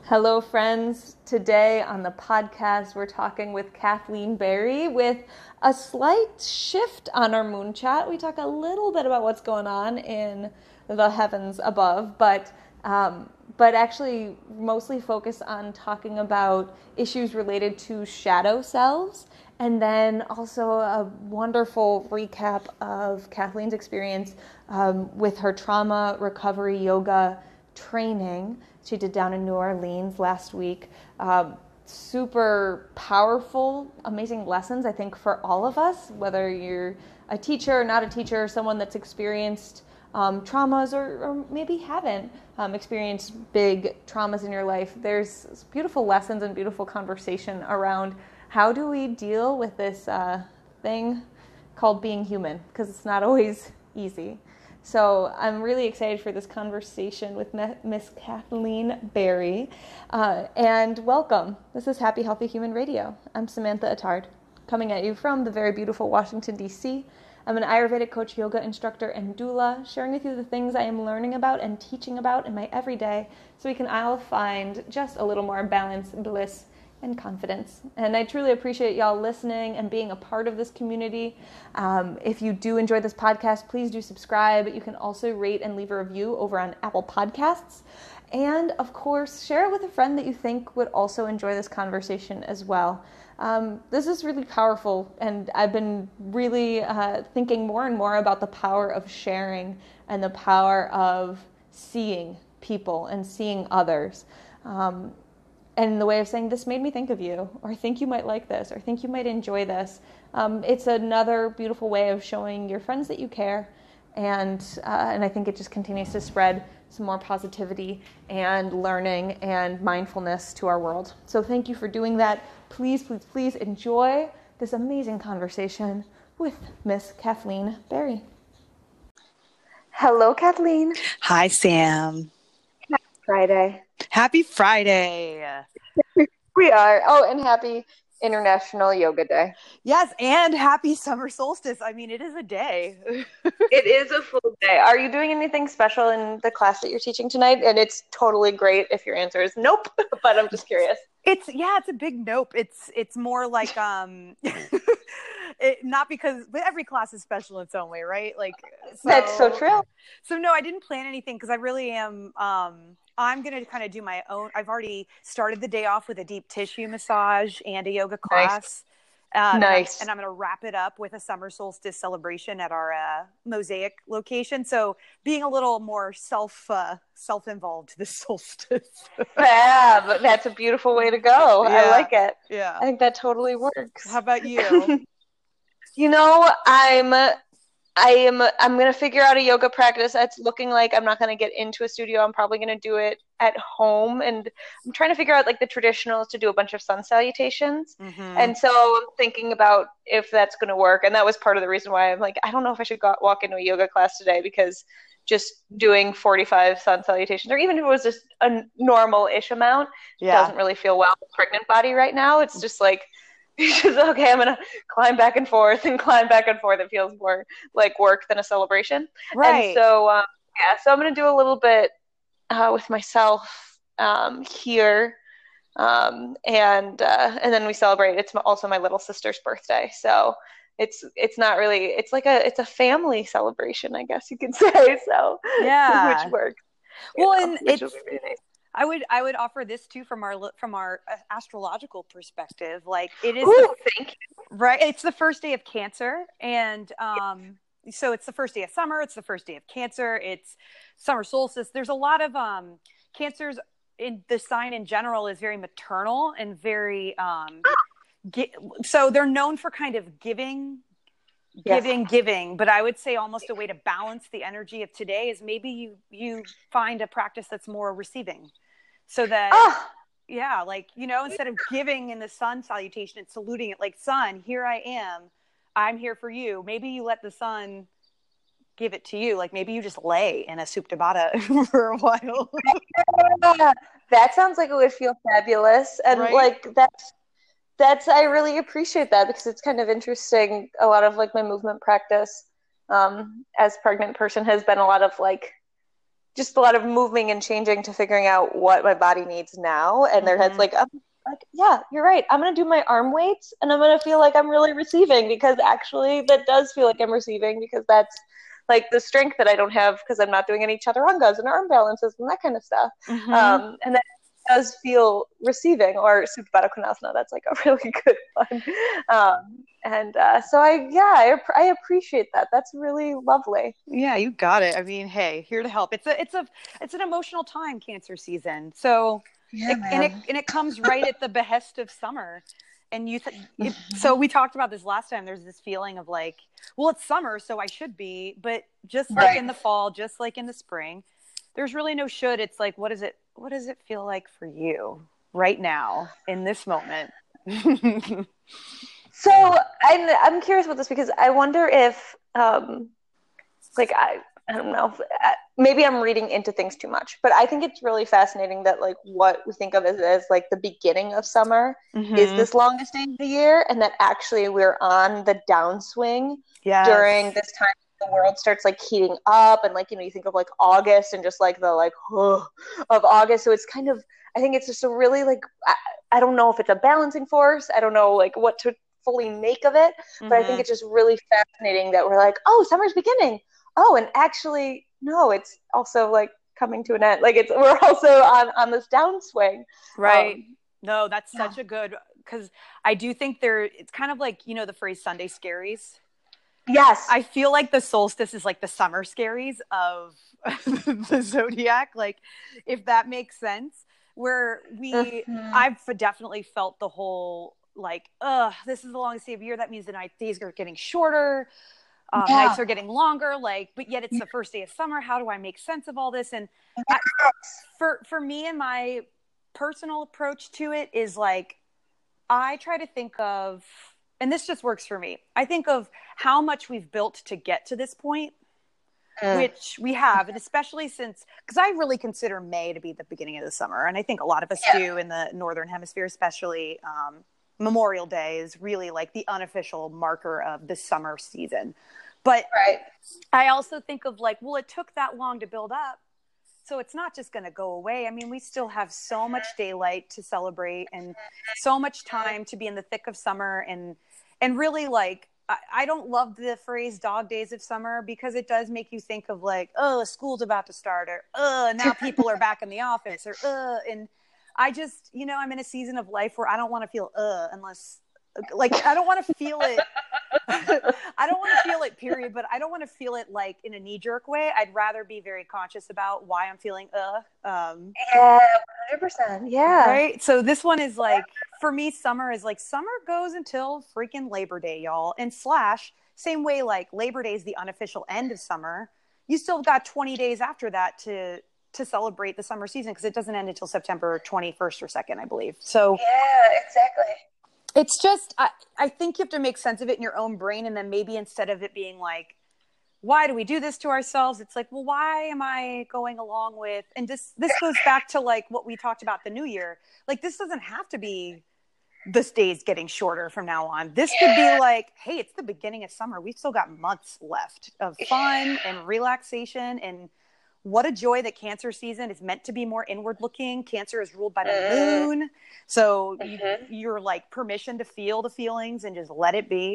Hello, friends. Today on the podcast, we're talking with Kathleen Berry with a slight shift on our moon chat. We talk a little bit about what's going on in the heavens above, but actually mostly focus on talking about issues related to shadow selves, and then also a wonderful recap of Kathleen's experience with her trauma recovery yoga training she did down in New Orleans last week. Super powerful, amazing lessons, I think, for all of us, whether you're a teacher or not a teacher, someone that's experienced traumas or maybe haven't experienced big traumas in your life. There's beautiful lessons and beautiful conversation around how do we deal with this thing called being human, because it's not always easy. So I'm really excited for this conversation with Miss Kathleen Berry. And welcome. This is Happy Healthy Human Radio. I'm Samantha Attard, coming at you from the very beautiful Washington, D.C. I'm an Ayurvedic coach, yoga instructor, and doula, sharing with you the things I am learning about and teaching about in my everyday so we can all find just a little more balance, bliss, and confidence. And I truly appreciate y'all listening and being a part of this community. If you do enjoy this podcast, please do subscribe. You can also rate and leave a review over on Apple Podcasts. And of course, share it with a friend that you think would also enjoy this conversation as well. This is really powerful, and I've been really thinking more and more about the power of sharing and the power of seeing people and seeing others. And the way of saying, this made me think of you, or I think you might like this, or I think you might enjoy this. It's another beautiful way of showing your friends that you care, and I think it just continues to spread some more positivity and learning and mindfulness to our world. So thank you for doing that. Please, please, please enjoy this amazing conversation with Miss Kathleen Berry. Hello, Kathleen. Hi, Sam. Happy Friday. Happy Friday. We are. Oh, and happy International Yoga Day. Yes, and happy summer solstice. I mean, it is a day. It is a full day. Are you doing anything special in the class that you're teaching tonight? And it's totally great if your answer is nope, but I'm just curious. It's a big nope. It's more like not because, but every class is special in its own way, right? Like that's so true. So no, I didn't plan anything because I really am. I'm going to kind of do my own. I've already started the day off with a deep tissue massage and a yoga class. Nice. And I'm going to wrap it up with a summer solstice celebration at our Mosaic location. So being a little more self-involved this solstice. Fab. That's a beautiful way to go. Yeah. I like it. Yeah. I think that totally works. How about you? You know, I'm going to figure out a yoga practice. It's looking like I'm not going to get into a studio. I'm probably going to do it at home. And I'm trying to figure out like the traditionals to do a bunch of sun salutations. Mm-hmm. And so I'm thinking about if that's going to work. And that was part of the reason why I'm like, I don't know if I should walk into a yoga class today, because just doing 45 sun salutations, or even if it was just a normal-ish amount, doesn't really feel well with pregnant body right now. It's just like, okay, I'm going to climb back and forth. It feels more like work than a celebration. Right. And so, so I'm going to do a little bit with myself here. And then we celebrate. It's also my little sister's birthday. So it's not really, it's a family celebration, I guess you could say. So yeah, which works. Well, and which will be really nice. I would offer this too from our astrological perspective. Like it is, thank you. Right? It's the first day of Cancer, and so it's the first day of summer. It's the first day of Cancer. It's summer solstice. There's a lot of Cancers in the sign in general is very maternal and very so they're known for kind of giving. But I would say almost a way to balance the energy of today is maybe you find a practice that's more receiving, so that instead of giving in the sun salutation and saluting it like, sun, here I am, I'm here for you. Maybe you let the sun give it to you. Like maybe you just lay in a supta baddha for a while. That sounds like it would feel fabulous, and right? Like that's I really appreciate that, because it's kind of interesting. A lot of like my movement practice as pregnant person has been a lot of like just a lot of moving and changing to figuring out what my body needs now. And their head's like, yeah, you're right. I'm going to do my arm weights and I'm going to feel like I'm really receiving, because actually that does feel like I'm receiving, because that's like the strength that I don't have because I'm not doing any chaturangas and arm balances and that kind of stuff. And that does feel receiving, or Supta Baddha Konasana. That's like a really good one. So I appreciate that. That's really lovely. Yeah, you got it. I mean, hey, here to help. It's an emotional time, Cancer season. So it comes right at the behest of summer. And so we talked about this last time. There's this feeling of like, well, it's summer, so I should be. But just like in the fall, just like in the spring, there's really no should. It's like, what does it feel like for you right now in this moment? So I'm curious about this, because I wonder if, I don't know, maybe I'm reading into things too much, but I think it's really fascinating that like what we think of as like the beginning of summer is this longest day of the year, and that actually we're on the downswing during this time. The world starts like heating up, and like, you think of like August and just like the like of August. So it's kind of, I think it's just a really like, I don't know if it's a balancing force. I don't know like what to fully make of it, but I think it's just really fascinating that we're like, oh, summer's beginning. Oh, and actually, no, it's also like coming to an end. Like we're also on this downswing. Right. No, that's such a good, because I do think it's kind of like, the phrase Sunday scaries. Yes. I feel like the solstice is like the summer scaries of the zodiac. Like, if that makes sense, where I've definitely felt the whole like, this is the longest day of the year. That means the days are getting shorter. Nights are getting longer, but yet it's the first day of summer. How do I make sense of all this? And for me and my personal approach to it is like, I try to think of, and this just works for me, I think of how much we've built to get to this point, which we have. And especially because I really consider May to be the beginning of the summer. And I think a lot of us do in the Northern Hemisphere, especially Memorial Day is really like the unofficial marker of the summer season. But I also think of like, well, it took that long to build up, so it's not just going to go away. I mean, we still have so much daylight to celebrate and so much time to be in the thick of summer. And really, like, I don't love the phrase dog days of summer, because it does make you think of like, oh, school's about to start, or now people are back in the office, or and I just, I'm in a season of life where I don't want to feel unless, like, I don't want to feel it. I don't want to feel it, period. But I don't want to feel it like in a knee-jerk way. I'd rather be very conscious about why I'm feeling yeah, 100%. Yeah. Right. So this one is like, for me, summer goes until freaking Labor Day, y'all. And / same way, like Labor Day is the unofficial end of summer. You still got 20 days after that to celebrate the summer season, because it doesn't end until September 21st or 2nd, I believe. So yeah, exactly. It's just, I think you have to make sense of it in your own brain. And then maybe instead of it being like, why do we do this to ourselves? It's like, well, why am I going along with, and this goes back to like what we talked about the new year. Like, this doesn't have to be this day's getting shorter from now on. This could be like, hey, it's the beginning of summer. We've still got months left of fun and relaxation, and what a joy that Cancer season is meant to be more inward looking. Cancer is ruled by the moon. So you're like permission to feel the feelings and just let it be.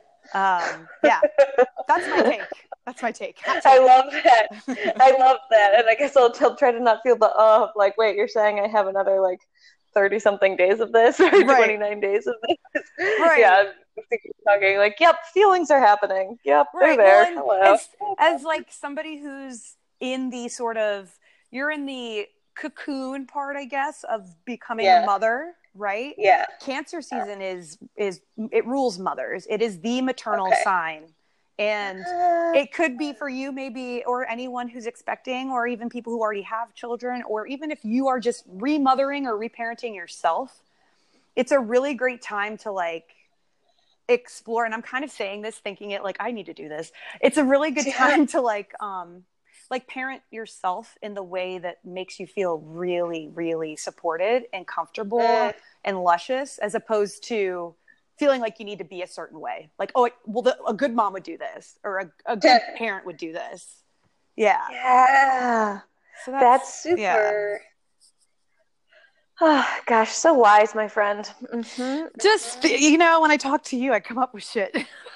Yeah, that's my take. I love that. And I guess I'll try to not feel the, like, wait, you're saying I have another like 30 something days of this, or 29 days of this. Right. Yeah. I think you're talking like, yep, feelings are happening. Yep. They're there. Well, hello. As like somebody who's in the sort of, you're in the cocoon part, I guess, of becoming a mother, right? Yeah. Cancer season is it rules mothers. It is the maternal sign. And it could be for you maybe, or anyone who's expecting, or even people who already have children, or even if you are just remothering or reparenting yourself, it's a really great time to like explore. And I'm kind of saying this, thinking it like, I need to do this. It's a really good time to like parent yourself in the way that makes you feel really, really supported and comfortable and luscious, as opposed to feeling like you need to be a certain way. Like, a good mom would do this, or a good parent would do this. Yeah. Yeah. So That's yeah. super. Oh, gosh, so wise, my friend. Just, you know, when I talk to you, I come up with shit.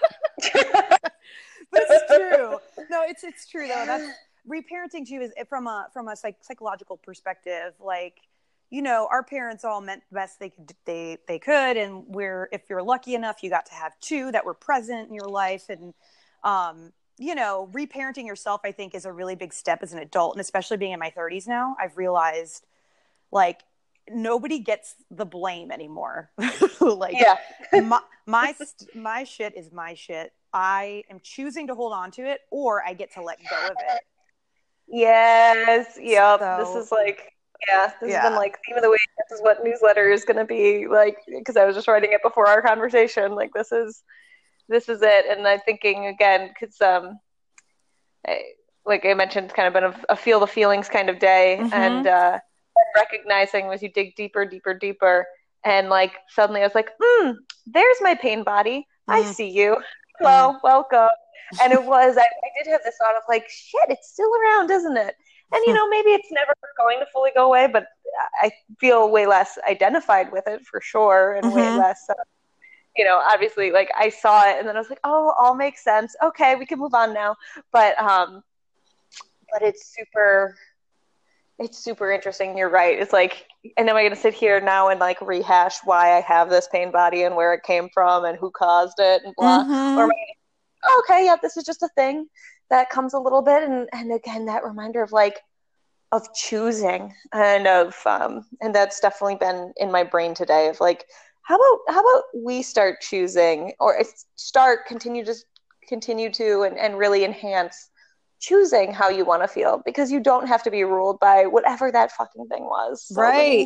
But it's true. No, it's true though. That's reparenting too is from a psychological perspective. Like, you know, our parents all meant the best they could, and we're if you're lucky enough, you got to have two that were present in your life, and you know, reparenting yourself, I think, is a really big step as an adult, and especially being in my 30s now, I've realized like nobody gets the blame anymore. Like Yeah. my shit is my shit. I am choosing to hold on to it, or I get to let go of it. Yes. Yep. This So is like, yeah, this has been yeah. like theme of the week. This is what newsletter is going to be like, because I was just writing it before our conversation. Like, this is it. And I'm thinking again, because I, like I mentioned, it's kind of been a feel the feelings kind of day, and Mm-hmm. recognizing as you dig deeper, deeper, deeper, and like suddenly I was like, there's my pain body. I Mm-hmm. see you. Hello, welcome. And I did have this thought of like, shit, it's still around, isn't it? And maybe it's never going to fully go away, but I feel way less identified with it for sure, and way Mm-hmm. less. Obviously, like I saw it, and then I was like, oh, all makes sense. Okay, we can move on now. But it's super interesting. You're right. It's like, and am I going to sit here now and like rehash why I have this pain body and where it came from and who caused it and blah? Or am Mm-hmm. I, okay, yeah, this is just a thing that comes a little bit. And again, that reminder of choosing and that's definitely been in my brain today of like, how about we start choosing or continue to and really enhance choosing how you want to feel, because you don't have to be ruled by whatever that fucking thing was. So let Right. me,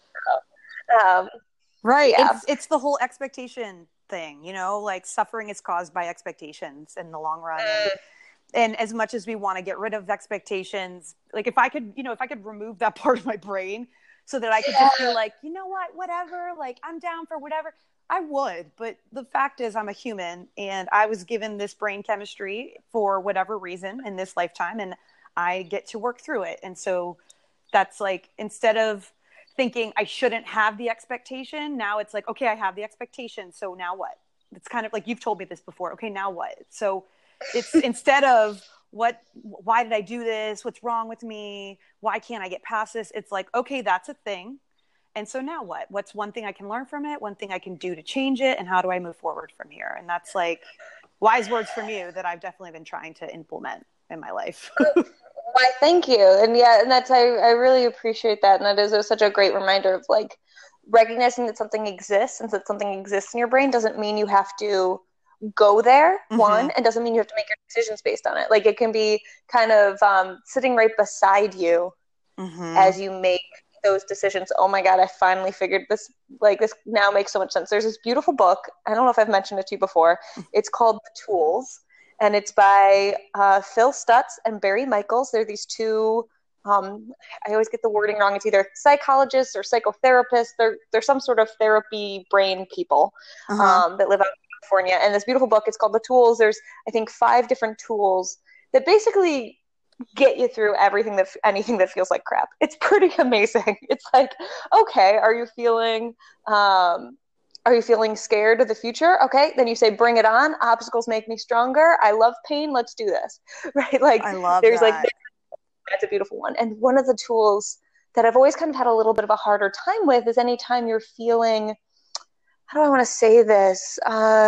um, Right. yeah, It's the whole expectation thing, you know, like suffering is caused by expectations in the long run. And as much as we want to get rid of expectations, like if I could remove that part of my brain so that I could just be like, you know what, whatever, like I'm down for whatever, I would. But the fact is, I'm a human and I was given this brain chemistry for whatever reason in this lifetime, and I get to work through it. And so that's like, instead of thinking I shouldn't have the expectation, now it's like, okay, I have the expectation. So now what? It's kind of like, you've told me this before. Okay, now what? So it's instead of why did I do this? What's wrong with me? Why can't I get past this? It's like, okay, that's a thing. And so now what? What's one thing I can learn from it? One thing I can do to change it? And how do I move forward from here? And that's like wise words from you that I've definitely been trying to implement in my life. why, thank you. And yeah, and I really appreciate that. And that is such a great reminder of like recognizing that something exists, and that something exists in your brain doesn't mean you have to go there, Mm-hmm. one, and doesn't mean you have to make your decisions based on it. Like it can be kind of sitting right beside you Mm-hmm. as you make those decisions. Oh my God, I finally figured this. Like this now makes so much sense. There's this beautiful book. I don't know if I've mentioned it to you before. It's called The Tools, and it's by Phil Stutz and Barry Michaels. They're these two. I always get the wording wrong. It's either psychologists or psychotherapists. They're some sort of therapy brain people Uh-huh. that live out in California. And this beautiful book, it's called The Tools. There's, I think, 5 different tools that basically get you through anything that feels like crap. It's pretty amazing. It's like, okay, are you feeling scared of the future? Okay, then you say, bring it on. Obstacles make me stronger. I love pain. Let's do this. Right? Like I love there's like that. that's a beautiful one. And one of the tools that I've always kind of had a little bit of a harder time with is anytime you're feeling, how do I want to say this?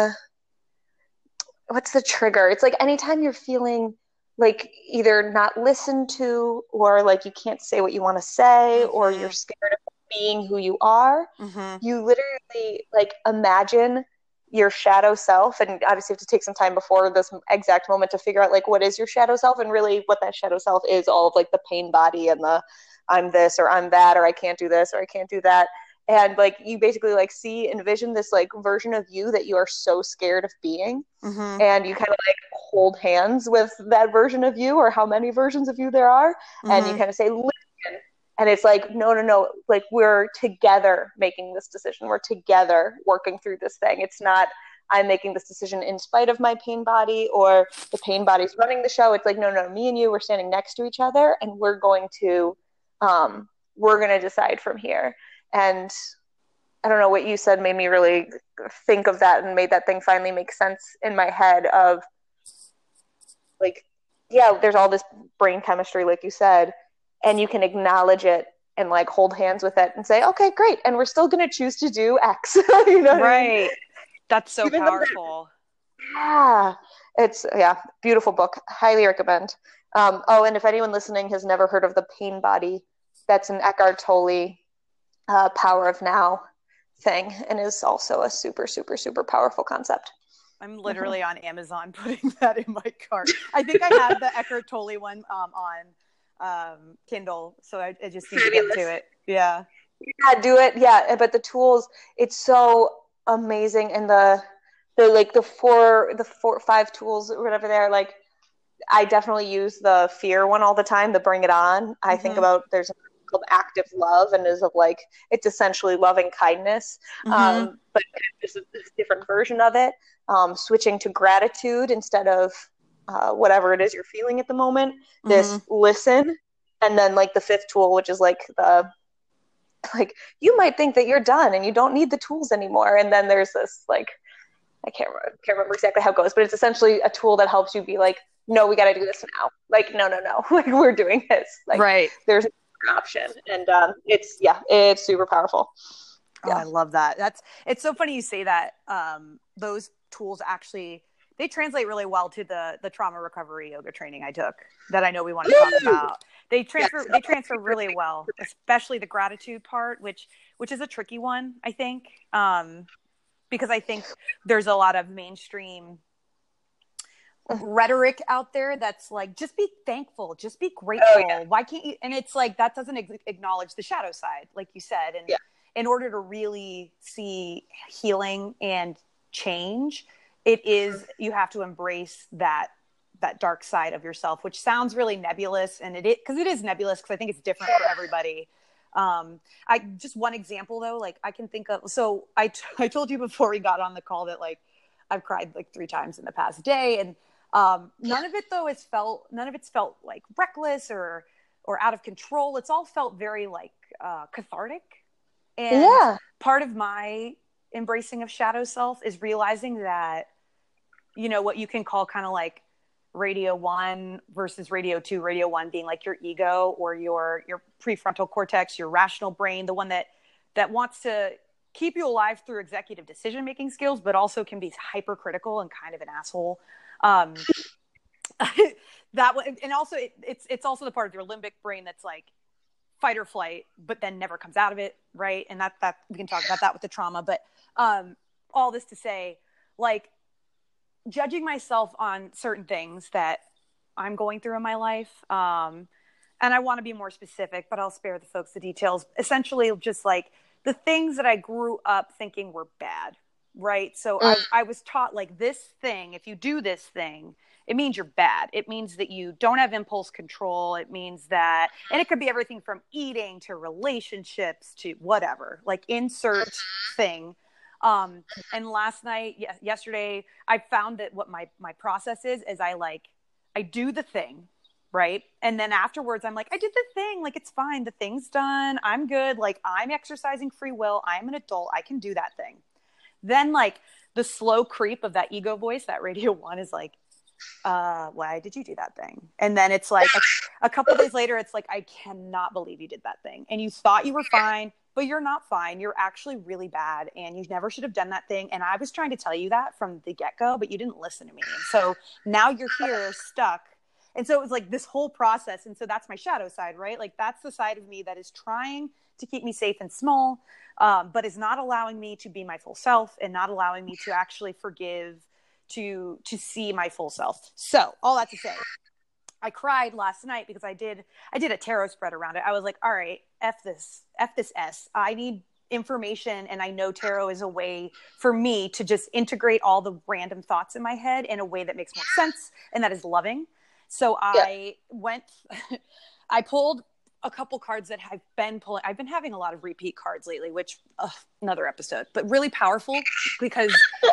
What's the trigger? It's like anytime you're feeling like either not listened to, or like you can't say what you want to say, or you're Mm-hmm. scared of being who you are, Mm-hmm. you literally like imagine your shadow self. And obviously you have to take some time before this exact moment to figure out like what is your shadow self, and really what that shadow self is all of like the pain body and the I'm this or I'm that, or I can't do this or I can't do that. And like you basically like envision this like version of you that you are so scared of being, Mm-hmm. and you kind of like hold hands with that version of you, or how many versions of you there are, and you Mm-hmm. kind of say, listen. And it's like, no, no, no, like we're together making this decision, we're together working through this thing. It's not I'm making this decision in spite of my pain body, or the pain body's running the show. It's like, no, me and you, we're standing next to each other, and we're going to decide from here. And I don't know, what you said made me really think of that and made that thing finally make sense in my head of like, yeah, there's all this brain chemistry, like you said, and you can acknowledge it and like hold hands with it and say, okay, great. And we're still going to choose to do X. You know what I mean? That's so powerful. Beautiful book. Highly recommend. And if anyone listening has never heard of The Pain Body, that's an Eckhart Tolle Power of Now thing, and is also a super, super, super powerful concept. I'm literally on Amazon putting that in my cart. I think I have the Eckhart Tolle one on Kindle, so I just need to get to it. Yeah, do it. Yeah, but the tools, it's so amazing, and the five tools or whatever they're like. I definitely use the fear one all the time, the bring it on. I think about, there's a called active love, and is of like, it's essentially loving kindness, but just a different version of it. Switching to gratitude instead of whatever it is you're feeling at the moment. This listen, and then like the fifth tool, which is like you might think that you're done and you don't need the tools anymore, and then there's this like, I can't remember exactly how it goes, but it's essentially a tool that helps you be like, no, we got to do this now. Like, no, like, we're doing this. Like, right. There's an option, and it's super powerful. Yeah. Oh, I love that. It's so funny you say that. Those tools actually, they translate really well to the trauma recovery yoga training I took that I know we want to talk about. They transfer really well, especially the gratitude part, which is a tricky one, I think, because I think there's a lot of mainstream rhetoric out there that's like, just be thankful, just be grateful. Why can't you? And it's like, that doesn't acknowledge the shadow side, like you said. And in order to really see healing and change, you have to embrace that dark side of yourself, which sounds really nebulous, and because it is nebulous, because I think it's different for everybody. Just one example though, like I can think of, so I told you before we got on the call that like I've cried like 3 times in the past day, and none of it's felt like reckless or out of control. It's all felt very like cathartic. And part of my embracing of shadow self is realizing that, what you can call kind of like radio 1 versus radio 2, radio 1 being like your ego or your prefrontal cortex, your rational brain, the one that wants to keep you alive through executive decision-making skills, but also can be hypercritical and kind of an asshole. That one, and also it's also the part of your limbic brain that's like fight or flight, but then never comes out of it, right? And that we can talk about that with the trauma, but all this to say, like, judging myself on certain things that I'm going through in my life, and I want to be more specific, but I'll spare the folks the details. Essentially, just like the things that I grew up thinking were bad, right? So I was taught like, this thing, if you do this thing, it means you're bad. It means that you don't have impulse control. It means that, and it could be everything from eating to relationships to whatever, like insert thing. And yesterday, I found that what my process is I do the thing, right? And then afterwards, I'm like, I did the thing. Like, it's fine. The thing's done. I'm good. Like, I'm exercising free will. I'm an adult. I can do that thing. Then like the slow creep of that ego voice, that radio 1 is like, why did you do that thing? And then it's like a couple of days later, it's like, I cannot believe you did that thing. And you thought you were fine, but you're not fine. You're actually really bad. And you never should have done that thing. And I was trying to tell you that from the get-go, but you didn't listen to me. And so now you're here stuck. And so it was like this whole process. And so that's my shadow side, right? Like, that's the side of me that is trying to keep me safe and small, but is not allowing me to be my full self, and not allowing me to actually forgive, to see my full self. So all that to say, I cried last night because I did a tarot spread around it. I was like, all right, F this S. I need information, and I know tarot is a way for me to just integrate all the random thoughts in my head in a way that makes more sense and that is loving. So I pulled a couple cards that I've been pulling. I've been having a lot of repeat cards lately, which another episode, but really powerful, because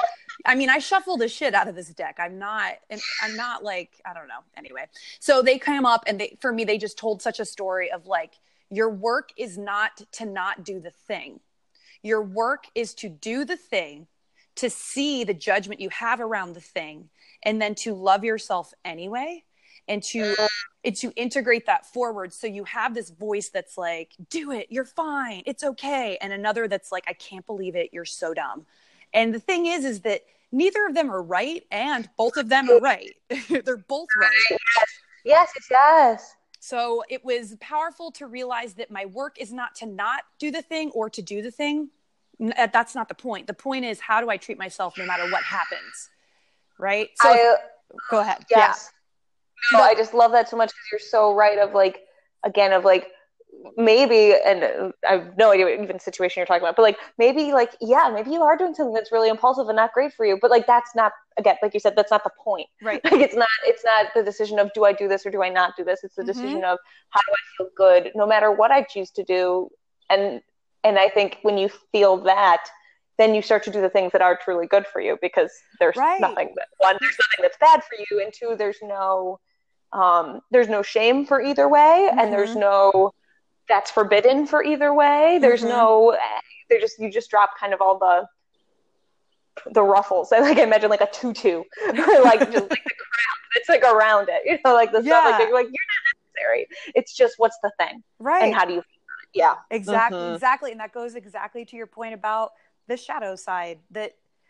I mean, I shuffled the shit out of this deck. I'm not like, I don't know. Anyway, so they came up and for me, they just told such a story of like, your work is not to not do the thing. Your work is to do the thing, to see the judgment you have around the thing, and then to love yourself anyway, and to integrate that forward. So you have this voice that's like, do it, you're fine, it's okay. And another that's like, I can't believe it, you're so dumb. And the thing is that neither of them are right, and both of them are right. They're both right. Yes. So it was powerful to realize that my work is not to not do the thing or to do the thing. That's not the point. The point is, how do I treat myself no matter what happens? Right? So go ahead. Yes. Yeah. No, I just love that so much because you're so right of like, again, of like, maybe, and I have no idea what even situation you're talking about, but like maybe like, yeah, maybe you are doing something that's really impulsive and not great for you, but like that's not, again, like you said, that's not the point. Right. Like it's not the decision of do I do this or do I not do this? It's the decision of how do I feel good no matter what I choose to do. And I think when you feel that, then you start to do the things that are truly good for you, because there's nothing that, one, there's nothing that's bad for you, and two, there's no shame for either way, and there's no that's forbidden for either way. There's you just drop kind of all the ruffles. I imagine like a tutu, or like just like the crap that's like around it, you know, like the stuff like you're not necessary. It's just what's the thing, right? And how do you feel? Yeah, exactly. And that goes exactly to your point about the shadow side that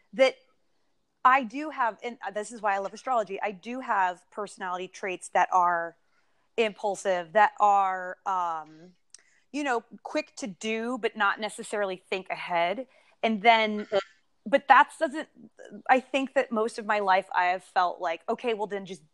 I do have, and this is why I love astrology. I do have personality traits that are impulsive, that are quick to do, but not necessarily think ahead. And then, but I think that most of my life I have felt like, okay, well then just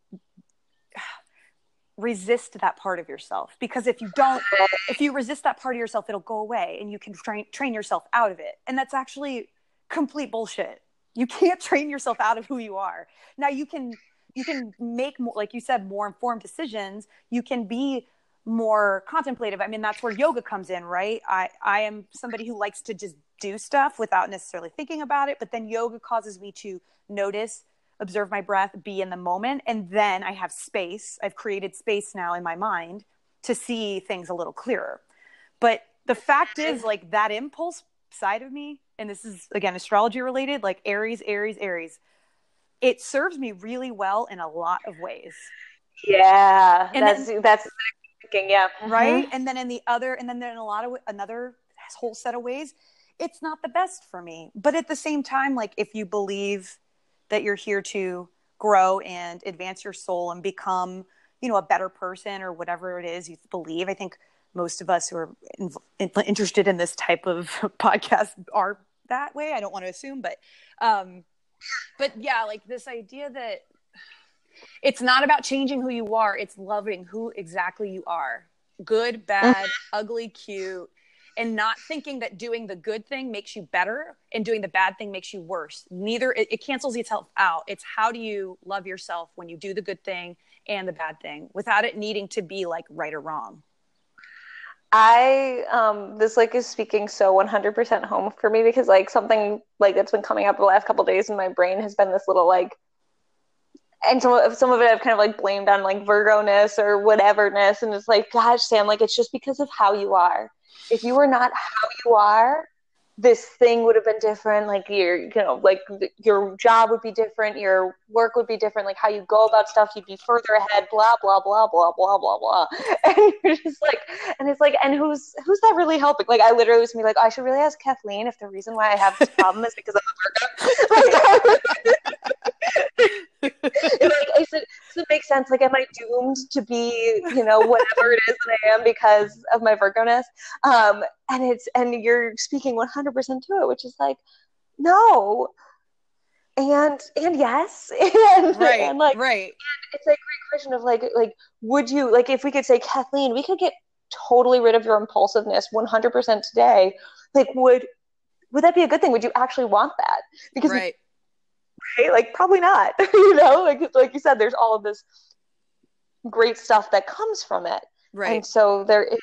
resist that part of yourself, because if you resist that part of yourself, it'll go away and you can train yourself out of it. And that's actually complete bullshit. You can't train yourself out of who you are. Now you can make more, like you said, more informed decisions. You can be more contemplative. I mean, that's where yoga comes in, right? I am somebody who likes to just do stuff without necessarily thinking about it, but then yoga causes me to notice, observe my breath, be in the moment, and then I have space. I've created space now in my mind to see things a little clearer. But the fact is, like, that impulse side of me, and this is again astrology related, like Aries, it serves me really well in a lot of ways. Yeah, and that's thinking, yeah, right. And then in another whole set of ways, it's not the best for me. But at the same time, like, if you believe that you're here to grow and advance your soul and become, a better person or whatever it is you believe, I think most of us who are interested in this type of podcast are that way. I don't want to assume, but yeah, like this idea that it's not about changing who you are. It's loving who exactly you are. Good, bad, ugly, cute. And not thinking that doing the good thing makes you better and doing the bad thing makes you worse. Neither, it cancels itself out. It's how do you love yourself when you do the good thing and the bad thing without it needing to be like right or wrong. This like is speaking so 100% home for me, because like something like that's been coming up the last couple of days in my brain has been this little like, and some of it I've kind of like blamed on like Virgo-ness or whateverness. And it's like, gosh, Sam, like, it's just because of how you are. If you were not how you are, this thing would have been different. Like your job would be different. Your work would be different. Like how you go about stuff, you'd be further ahead, blah, blah, blah, blah, blah, blah, blah. And you're just like, and it's like, and who's that really helping? Like I literally was me like, I should really ask Kathleen if the reason why I have this problem is because I'm a Virgo. Like I said, does it make sense? Like, am I doomed to be, whatever it is that I am because of my Virgo-ness? And you're speaking 100% to it, which is like, no, and yes, and right, and like, right. And it's a great question of like, would you, like, if we could say, Kathleen, we could get totally rid of your impulsiveness 100% today, like, would that be a good thing? Would you actually want that? Because right. Right? Like, probably not. Like you said, there's all of this great stuff that comes from it, right? And so there is.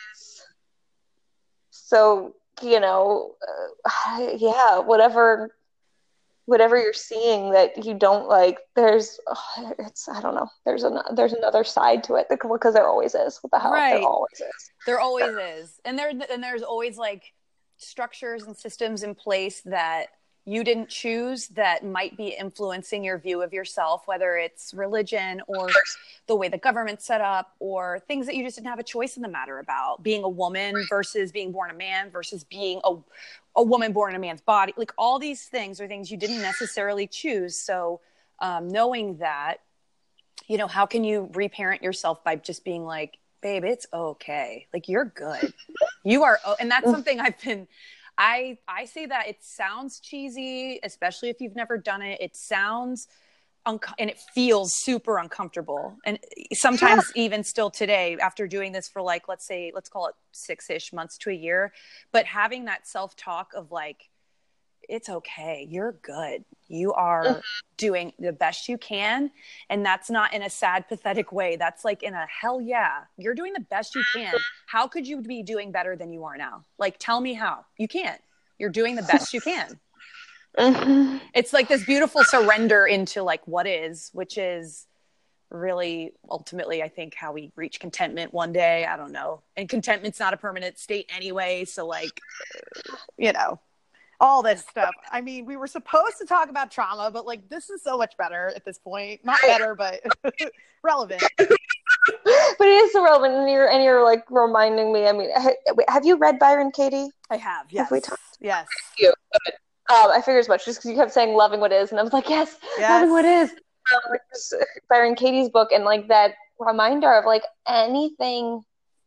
So yeah, whatever whatever you're seeing that you don't like, there's, I don't know, there's another side to it, because there always is with the health. There Right. always is. There always is. And there's always like structures and systems in place that you didn't choose that might be influencing your view of yourself, whether it's religion or the way the government's set up, or things that you just didn't have a choice in the matter about. Being a woman versus being born a man versus being a woman born in a man's body. Like, all these things are things you didn't necessarily choose. So knowing that, you know, how can you reparent yourself by just being like, babe, it's okay. Like, you're good. You are. And that's something I say that it sounds cheesy, especially if you've never done it. It sounds and it feels super uncomfortable. And sometimes even still today, after doing this for like, let's call it 6-ish months to a year, but having that self-talk of like, it's okay. You're good. You are doing the best you can. And that's not in a sad, pathetic way. That's like in a hell yeah, you're doing the best you can. How could you be doing better than you are now? Like, tell me how. You can't. You're doing the best you can. It's like this beautiful surrender into like what is, which is really ultimately, I think, how we reach contentment one day. I don't know. And contentment's not a permanent state anyway. So like, you know, all this stuff. I mean, we were supposed to talk about trauma, but like, this is so much better at this point. Not better, but relevant. But it is so relevant, and you're like reminding me. I mean, have you read Byron Katie? I have. Yes. Have we talked? Yes. Thank you. I figured as much, just because you kept saying "loving what is," and I was like, yes. Loving what is. Byron Katie's book, and like that reminder of like anything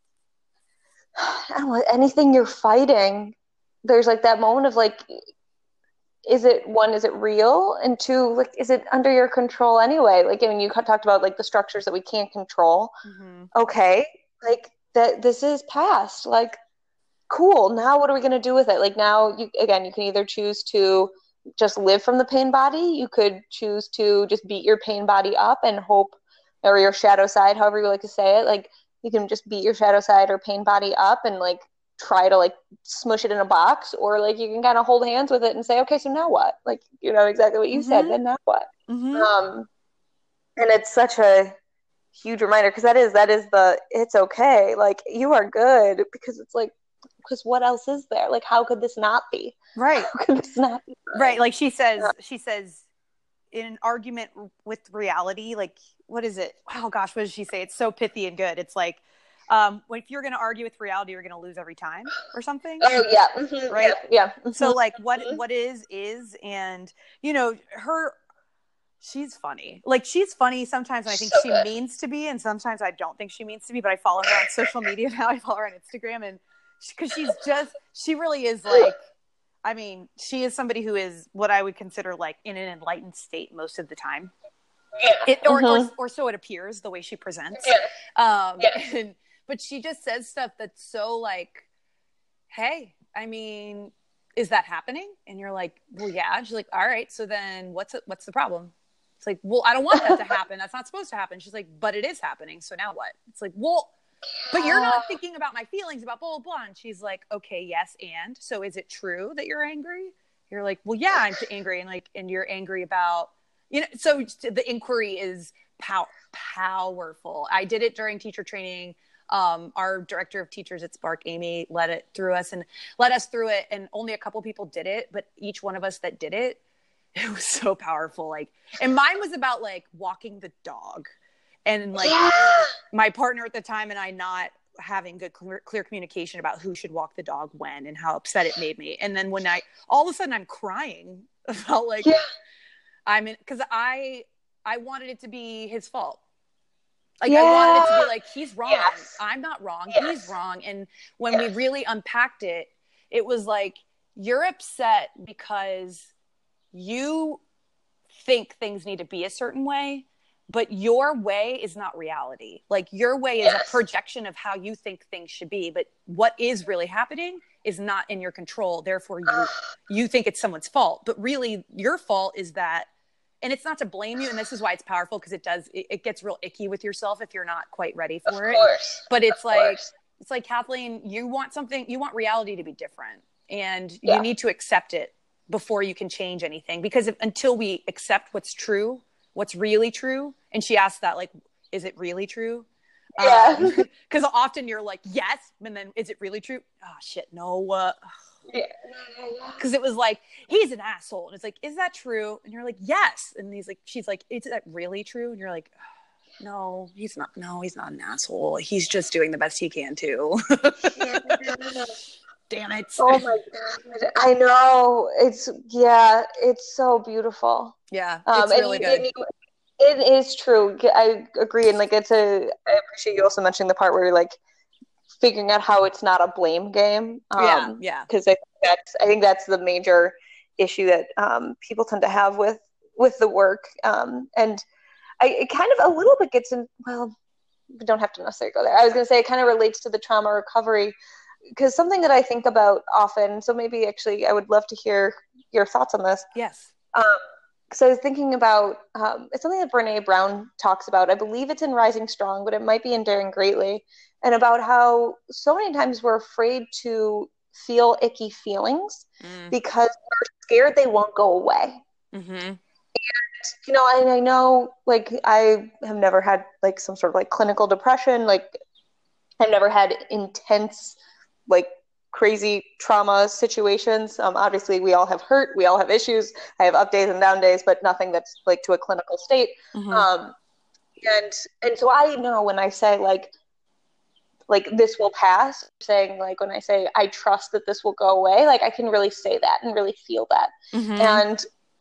you're fighting. There's like that moment of like, is it real? And two, like, is it under your control anyway? Like, I mean, you talked about like the structures that we can't control. Okay, like this is past. Like, cool. Now what are we going to do with it? Like, now you can either choose to just live from the pain body. You could choose to just beat your pain body up and hope, or your shadow side, however you like to say it. Like, you can just beat your shadow side or pain body up and like try to like smush it in a box, or like you can kind of hold hands with it and say, okay, so now what? Like, you know exactly what you said. Then now what? And it's such a huge reminder, because that is the it's okay. Like, you are good, because it's like, because what else is there? Like, how could this not be? Right. How could this not be? Right. Like she says in an argument with reality, like, what is it? Oh gosh, what does she say? It's so pithy and good. It's like, if you're going to argue with reality, you're going to lose every time, or something. Oh yeah. Right. Yeah. So like, what is, and you know, she's funny. Like, she's funny sometimes, and I think she means to be, and sometimes I don't think she means to be, but I follow her on social media now. I follow her on Instagram, and because she really is like, I mean, she is somebody who is what I would consider like in an enlightened state most of the time. Or so it appears, the way she presents. But she just says stuff that's so like, hey, I mean, is that happening? And you're like, well, yeah. She's like, all right, so then what's the problem? It's like, well, I don't want that to happen. That's not supposed to happen. She's like, but it is happening. So now what? It's like, well, but you're not thinking about my feelings about blah, blah, blah. And she's like, okay, yes. And so is it true that you're angry? You're like, well, yeah, I'm angry. And like, and you're angry about, you know, so the inquiry is powerful. I did it during teacher training. Our director of teachers at Spark, Amy, led us through it. And only a couple people did it, but each one of us that did it, it was so powerful. Like, and mine was about like walking the dog, and like my partner at the time and I not having good, clear communication about who should walk the dog when, and how upset it made me. And then when all of a sudden I'm crying about like, because I wanted it to be his fault. Like, I wanted it to be like, he's wrong. Yes. I'm not wrong. Yes. He's wrong. And when we really unpacked it, it was like, you're upset because you think things need to be a certain way, but your way is not reality. Like, your way is a projection of how you think things should be, but what is really happening is not in your control. Therefore, you think it's someone's fault, but really your fault is that. And it's not to blame you, and this is why it's powerful, because it gets real icky with yourself if you're not quite ready for it. But it's like, Kathleen, you want reality to be different, and you need to accept it before you can change anything. Because until we accept what's true, what's really true, and she asked that, like, is it really true? Yeah. Because often you're like, yes, and then is it really true? Oh shit, no. Yeah. Because it was like, he's an asshole, and it's like, is that true? And you're like, yes. And she's like, is that really true? And you're like, no, he's not. No, he's not an asshole. He's just doing the best he can too. Damn it. Oh my God. I know. It's so beautiful. Yeah, it's really good. It is true. I agree. And like, I appreciate you also mentioning the part where you're like figuring out how it's not a blame game. Yeah. Because I think that's the major issue that people tend to have with the work. And it kind of a little bit gets in, well, we don't have to necessarily go there. I was going to say it kind of relates to the trauma recovery, because something that I think about often, so maybe actually I would love to hear your thoughts on this. Yes. So I was thinking about, it's something that Brene Brown talks about. I believe it's in Rising Strong, but it might be in Daring Greatly, and about how so many times we're afraid to feel icky feelings because we're scared they won't go away. Mm-hmm. And, and I know, like, I have never had like some sort of like clinical depression. Like, I've never had intense, like, crazy trauma situations. Obviously we all have hurt, we all have issues. I have up days and down days, but nothing that's like to a clinical state. Mm-hmm. And so I know when I say like this will pass, saying like when I say I trust that this will go away, like I can really say that and really feel that. Mm-hmm. And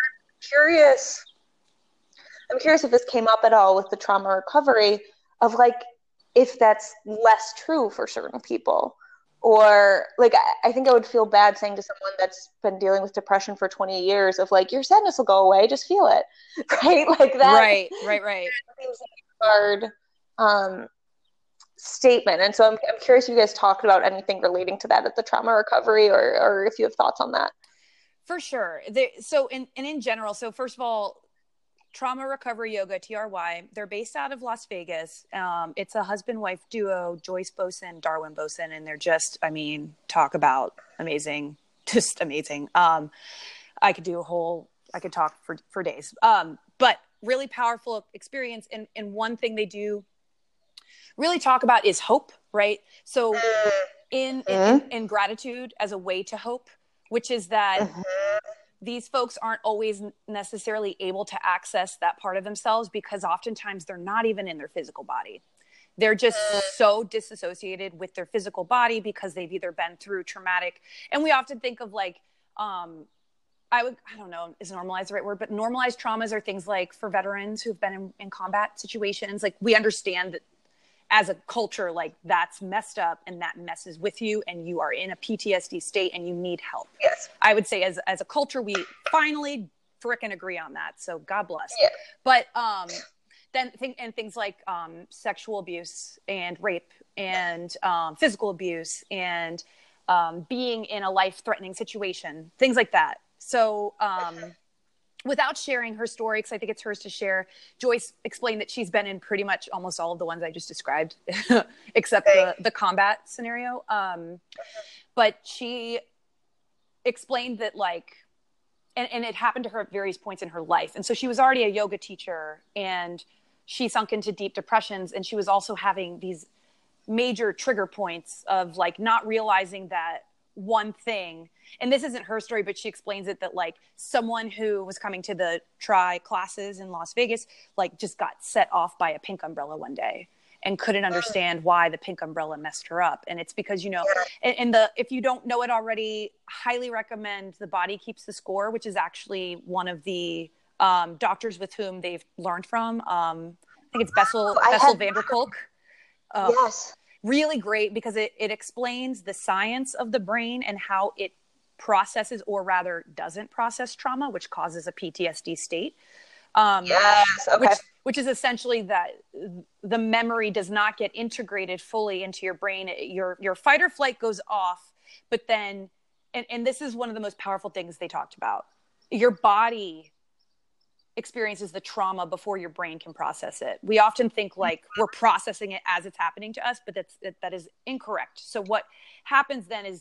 I'm curious if this came up at all with the trauma recovery of like if that's less true for certain people. Or like, I think I would feel bad saying to someone that's been dealing with depression for 20 years of like, your sadness will go away, just feel it. Right? Like that. Right. Seems like a hard statement. And so I'm curious if you guys talked about anything relating to that at the trauma recovery, or if you have thoughts on that. For sure. In general, so first of all, Trauma Recovery Yoga, TRY, they're based out of Las Vegas. It's a husband-wife duo, Joyce Boson, Darwin Boson, and they're just, talk about amazing, just amazing. I could talk for days. But really powerful experience. And one thing they do really talk about is hope, right? So in gratitude as a way to hope, which is that these folks aren't always necessarily able to access that part of themselves because oftentimes they're not even in their physical body. They're just so disassociated with their physical body because they've either been through traumatic, and we often think of like, I don't know, is normalized the right word, but normalized traumas are things like for veterans who've been in combat situations. Like we understand that as a culture, like that's messed up and that messes with you and you are in a PTSD state and you need help. Yes. I would say as a culture, we finally frickin' agree on that. So God bless. Yeah. But then things like sexual abuse and rape and physical abuse and being in a life-threatening situation, things like that. So without sharing her story, because I think it's hers to share, Joyce explained that she's been in pretty much almost all of the ones I just described, except the combat scenario. But she explained that and it happened to her at various points in her life. And so she was already a yoga teacher and she sunk into deep depressions. And she was also having these major trigger points of like not realizing that one thing, and this isn't her story, but she explains it, that like someone who was coming to the TRY classes in Las Vegas, like just got set off by a pink umbrella one day and couldn't understand why the pink umbrella messed her up. And it's because, if you don't know it already, highly recommend The Body Keeps the Score, which is actually one of the doctors with whom they've learned from. I think it's Bessel van der Kolk. Yes. Really great because it explains the science of the brain and how it processes, or rather doesn't process, trauma, which causes a PTSD state. Yes. Okay. Which is essentially that the memory does not get integrated fully into your brain. Your fight or flight goes off, but then, and this is one of the most powerful things they talked about, your body experiences the trauma before your brain can process it. We often think like we're processing it as it's happening to us, but that is incorrect. So what happens then is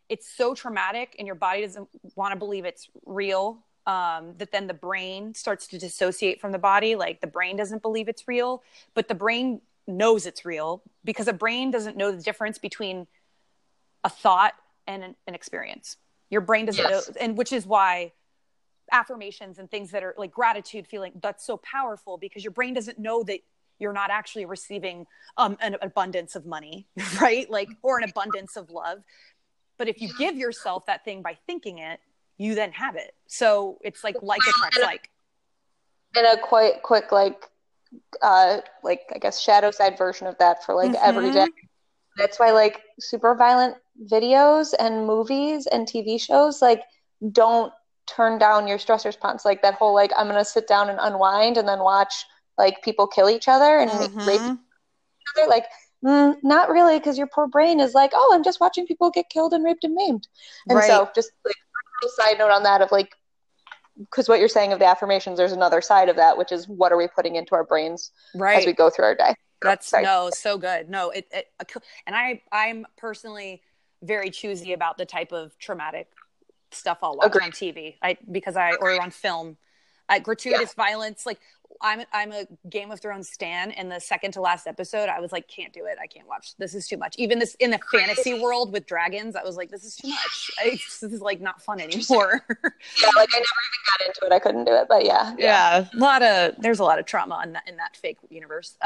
it's so traumatic and your body doesn't want to believe it's real, that then the brain starts to dissociate from the body. Like the brain doesn't believe it's real, but the brain knows it's real, because a brain doesn't know the difference between a thought and an experience. Your brain doesn't know, and which is why affirmations and things that are like gratitude feeling, that's so powerful, because your brain doesn't know that you're not actually receiving an abundance of money, right? Like, or an abundance of love. But if you give yourself that thing by thinking it, you then have it. So it's like attracts like. And a quite quick, like I guess shadow side version of that for like every day. That's why like super violent videos and movies and TV shows, like, don't turn down your stress response. Like that whole, like, I'm going to sit down and unwind and then watch like people kill each other and rape each other. Like, not really, because your poor brain is like, oh, I'm just watching people get killed and raped and maimed. And so just like a side note on that of like, because what you're saying of the affirmations, there's another side of that, which is what are we putting into our brains as we go through our day. That's so good. No, and I'm personally very choosy about the type of traumatic stuff I'll watch on TV. Or on film. Gratuitous violence, like I'm a Game of Thrones stan, and the second to last episode, I was like, can't do it. I can't watch. This is too much. Even this in the fantasy world with dragons, I was like, this is too much. This is like not fun anymore. Yeah, like I never even got into it. I couldn't do it, but yeah. There's a lot of trauma in that fake universe.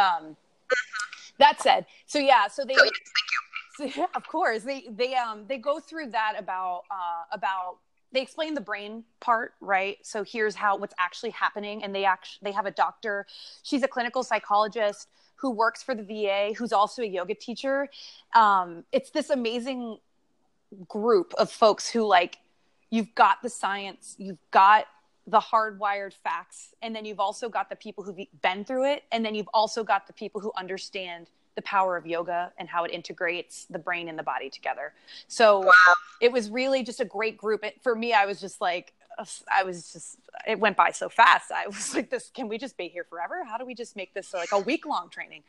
That said, so they. Thank you. So, yeah, of course, they go through that about they explain the brain part, right? So here's what's actually happening. And they have a doctor. She's a clinical psychologist who works for the VA, who's also a yoga teacher. It's this amazing group of folks who, like, you've got the science, you've got the hardwired facts, and then you've also got the people who've been through it. And then you've also got the people who understand the power of yoga and how it integrates the brain and the body together. So It was really just a great group. For me, I was just like, it went by so fast. I was like, can we just be here forever? How do we just make this like a week-long training?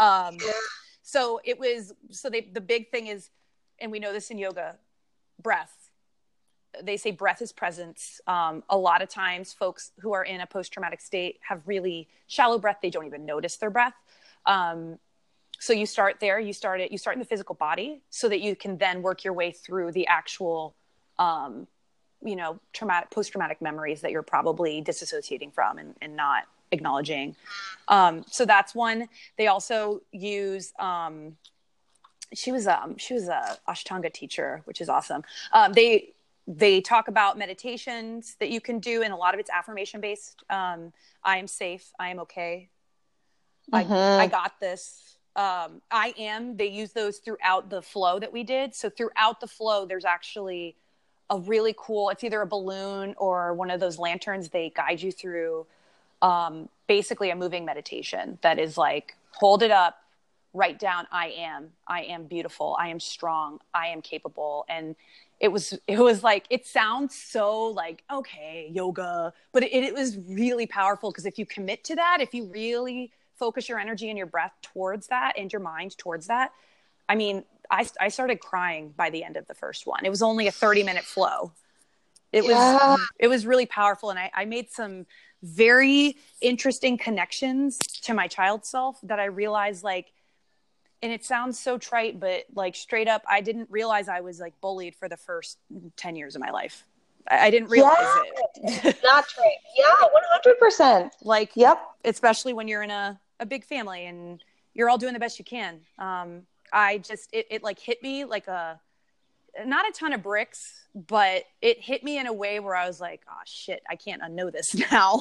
The big thing is, and we know this in yoga, breath. They say breath is presence. A lot of times folks who are in a post-traumatic state have really shallow breath. They don't even notice their breath. So you start there, you start in the physical body so that you can then work your way through the actual, post-traumatic memories that you're probably disassociating from and not acknowledging. So that's one. They also use, she was a Ashtanga teacher, which is awesome. They talk about meditations that you can do, and a lot of it's affirmation based. I am safe. I am okay. I got this. They use those throughout the flow that we did. So throughout the flow, there's actually a really cool, it's either a balloon or one of those lanterns. They guide you through, basically a moving meditation that is like, hold it up, write down, I am beautiful. I am strong. I am capable. And it was like, it sounds so like, okay, yoga, but it was really powerful. Cause if you commit to that, if you really focus your energy and your breath towards that and your mind towards that. I mean, I started crying by the end of the first one. It was only a 30-minute flow. It was really powerful. And I made some very interesting connections to my child self that I realized, like, and it sounds so trite, but like straight up, I didn't realize I was like bullied for the first 10 years of my life. I didn't realize it. Not trite. Yeah, 100%. Like, especially when you're in a big family and you're all doing the best you can. It like hit me like not a ton of bricks, but it hit me in a way where I was like, oh shit, I can't unknow this now.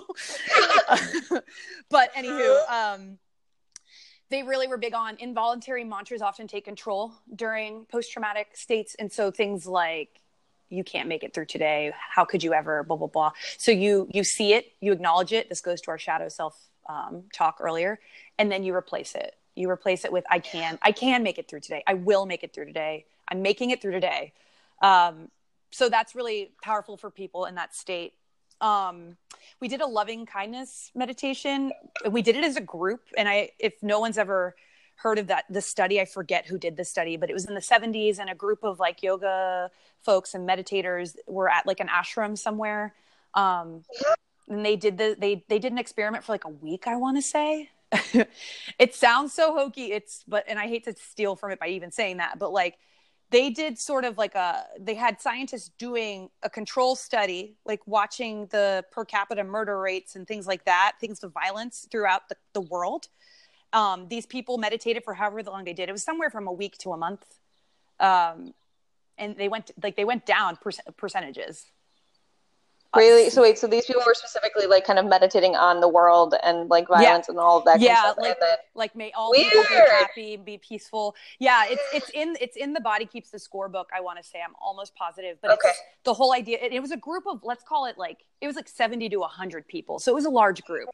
But anywho, they really were big on involuntary mantras often take control during post-traumatic states. And so things like, you can't make it through today. How could you ever, blah, blah, blah. So you see it, you acknowledge it. This goes to our shadow self talk earlier. And then you replace it. You replace it with, I can make it through today. I will make it through today. I'm making it through today. So that's really powerful for people in that state. We did a loving kindness meditation. We did it as a group. And if no one's ever heard of the study. I forget who did the study, but it was in the 70s, and a group of like yoga folks and meditators were at like an ashram somewhere. And they did they did an experiment for like a week, I want to say. It sounds so hokey. And I hate to steal from it by even saying that, but like they did sort of like they had scientists doing a control study, like watching the per capita murder rates and things like that, things of violence throughout the world. These people meditated for however long they did. It was somewhere from a week to a month. And they went down percentages. Really? So wait, so these people were specifically like kind of meditating on the world and like violence and all of that kind of stuff. Like may all people be happy, be peaceful. Yeah, it's in the Body Keeps the Score book, I want to say. I'm almost positive. But it's the whole idea. It was a group of, let's call it like, it was like 70 to 100 people. So it was a large group.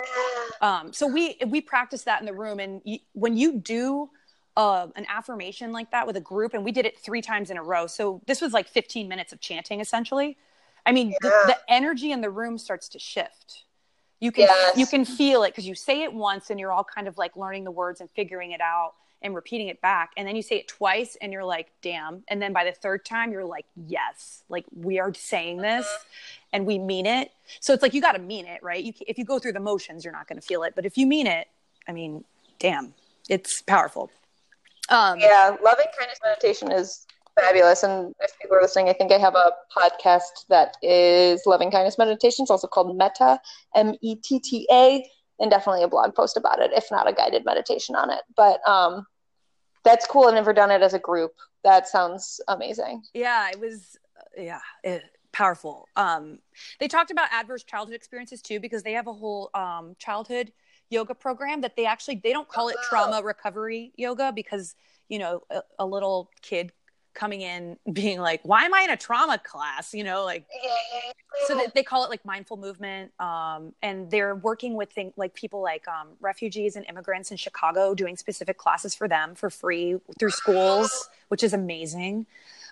So we practiced that in the room. And when you do an affirmation like that with a group, and we did it 3 times in a row. So this was like 15 minutes of chanting, essentially. I mean, the energy in the room starts to shift. You can feel it because you say it once and you're all kind of like learning the words and figuring it out and repeating it back. And then you say it twice and you're like, damn. And then by the 3rd time, you're like, yes, like we are saying this and we mean it. So it's like, you got to mean it, right? If you go through the motions, you're not going to feel it. But if you mean it, I mean, damn, it's powerful. Loving kindness meditation is fabulous. And if people are listening, I think I have a podcast that is loving kindness meditation. It's also called Metta, METTA, and definitely a blog post about it, if not a guided meditation on it. But that's cool. I've never done it as a group. That sounds amazing. Yeah, it was powerful. They talked about adverse childhood experiences too, because they have a whole childhood yoga program that they don't call it trauma recovery yoga, because a little kid coming in being like, why am I in a trauma class? So that they call it like mindful movement. And they're working with like people like refugees and immigrants in Chicago, doing specific classes for them for free through schools, which is amazing.